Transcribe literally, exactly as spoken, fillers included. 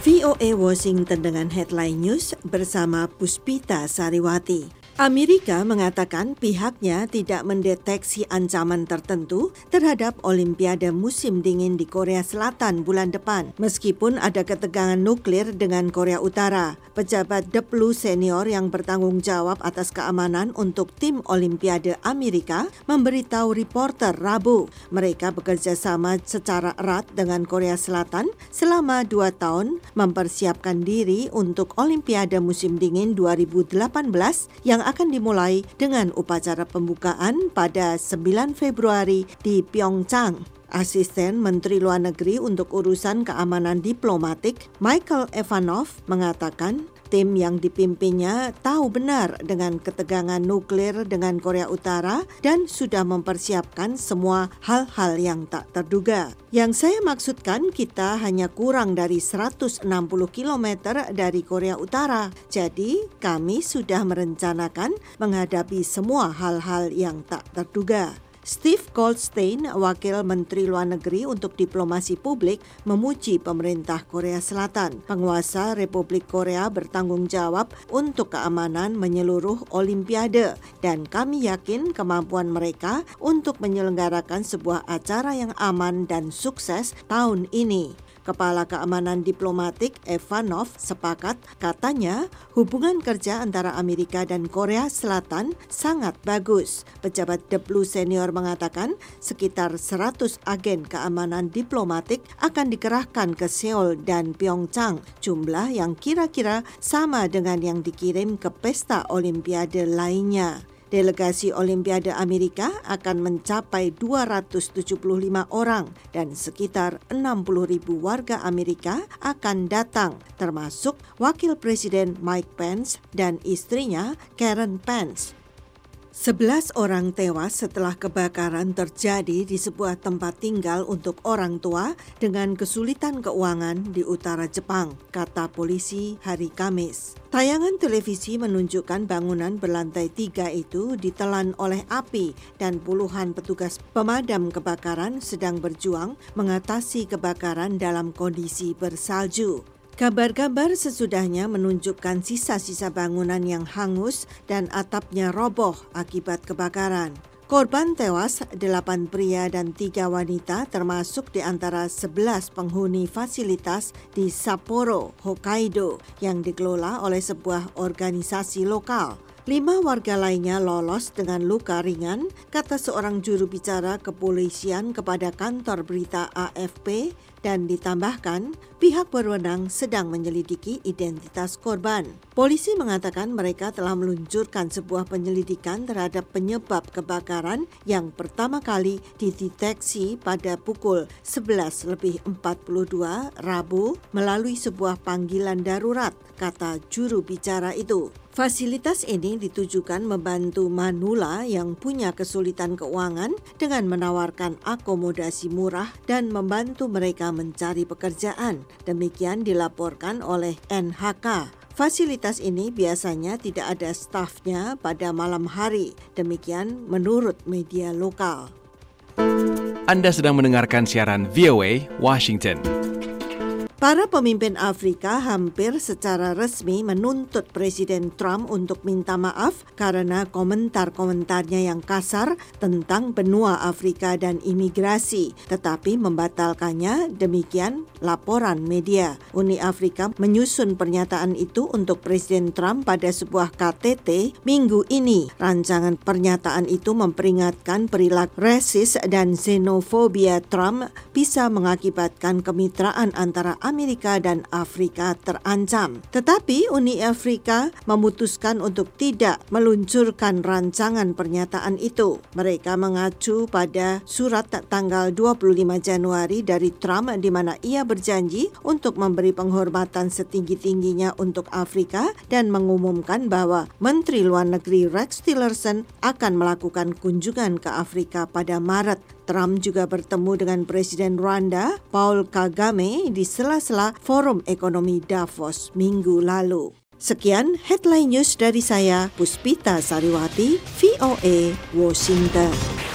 V O A Washington dengan Headline News bersama Puspita Sariwati. Amerika mengatakan pihaknya tidak mendeteksi ancaman tertentu terhadap Olimpiade musim dingin di Korea Selatan bulan depan, meskipun ada ketegangan nuklir dengan Korea Utara. Pejabat D P L U senior yang bertanggung jawab atas keamanan untuk tim Olimpiade Amerika memberitahu reporter Rabu mereka bekerja sama secara erat dengan Korea Selatan selama dua tahun mempersiapkan diri untuk Olimpiade musim dingin dua ribu delapan belas yang akan dimulai dengan upacara pembukaan pada sembilan Februari di Pyeongchang. Asisten Menteri Luar Negeri untuk urusan keamanan diplomatik, Michael Ivanov, mengatakan tim yang dipimpinnya tahu benar dengan ketegangan nuklir dengan Korea Utara dan sudah mempersiapkan semua hal-hal yang tak terduga. Yang saya maksudkan, kita hanya kurang dari seratus enam puluh kilometer dari Korea Utara. Jadi, kami sudah merencanakan menghadapi semua hal-hal yang tak terduga. Steve Goldstein, Wakil Menteri Luar Negeri untuk Diplomasi Publik, memuji pemerintah Korea Selatan. Penguasa Republik Korea bertanggung jawab untuk keamanan menyeluruh Olimpiade dan kami yakin kemampuan mereka untuk menyelenggarakan sebuah acara yang aman dan sukses tahun ini. Kepala Keamanan Diplomatik Ivanov sepakat, katanya hubungan kerja antara Amerika dan Korea Selatan sangat bagus. Pejabat D P L U senior mengatakan sekitar seratus agen keamanan diplomatik akan dikerahkan ke Seoul dan Pyeongchang, jumlah yang kira-kira sama dengan yang dikirim ke pesta Olimpiade lainnya. Delegasi Olimpiade Amerika akan mencapai dua ratus tujuh puluh lima orang dan sekitar enam puluh ribu warga Amerika akan datang, termasuk Wakil Presiden Mike Pence dan istrinya Karen Pence. Sebelas orang tewas setelah kebakaran terjadi di sebuah tempat tinggal untuk orang tua dengan kesulitan keuangan di utara Jepang, kata polisi hari Kamis. Tayangan televisi menunjukkan bangunan berlantai tiga itu ditelan oleh api dan puluhan petugas pemadam kebakaran sedang berjuang mengatasi kebakaran dalam kondisi bersalju. Gambar-gambar sesudahnya menunjukkan sisa-sisa bangunan yang hangus dan atapnya roboh akibat kebakaran. Korban tewas delapan pria dan tiga wanita termasuk di antara sebelas penghuni fasilitas di Sapporo, Hokkaido yang dikelola oleh sebuah organisasi lokal. Lima warga lainnya lolos dengan luka ringan, kata seorang juru bicara kepolisian kepada kantor berita A F P, dan ditambahkan pihak berwenang sedang menyelidiki identitas korban. Polisi mengatakan mereka telah meluncurkan sebuah penyelidikan terhadap penyebab kebakaran yang pertama kali dideteksi pada pukul sebelas lebih empat puluh dua Rabu melalui sebuah panggilan darurat, kata juru bicara itu. Fasilitas ini ditujukan membantu manula yang punya kesulitan keuangan dengan menawarkan akomodasi murah dan membantu mereka mencari pekerjaan. Demikian dilaporkan oleh N H K. Fasilitas ini biasanya tidak ada stafnya pada malam hari. Demikian menurut media lokal. Anda sedang mendengarkan siaran V O A Washington. Para pemimpin Afrika hampir secara resmi menuntut Presiden Trump untuk minta maaf karena komentar-komentarnya yang kasar tentang benua Afrika dan imigrasi, tetapi membatalkannya, demikian laporan media. Uni Afrika menyusun pernyataan itu untuk Presiden Trump pada sebuah K T T minggu ini. Rancangan pernyataan itu memperingatkan perilaku rasis dan xenofobia Trump bisa mengakibatkan kemitraan antara Amerika dan Afrika terancam. Tetapi Uni Afrika memutuskan untuk tidak meluncurkan rancangan pernyataan itu. Mereka mengacu pada surat tanggal dua puluh lima Januari dari Trump di mana ia berjanji untuk memberi penghormatan setinggi-tingginya untuk Afrika dan mengumumkan bahwa Menteri Luar Negeri Rex Tillerson akan melakukan kunjungan ke Afrika pada Maret. Trump juga bertemu dengan Presiden Rwanda, Paul Kagame, di sela-sela Forum Ekonomi Davos minggu lalu. Sekian headline news dari saya, Puspita Sariwati, V O A, Washington.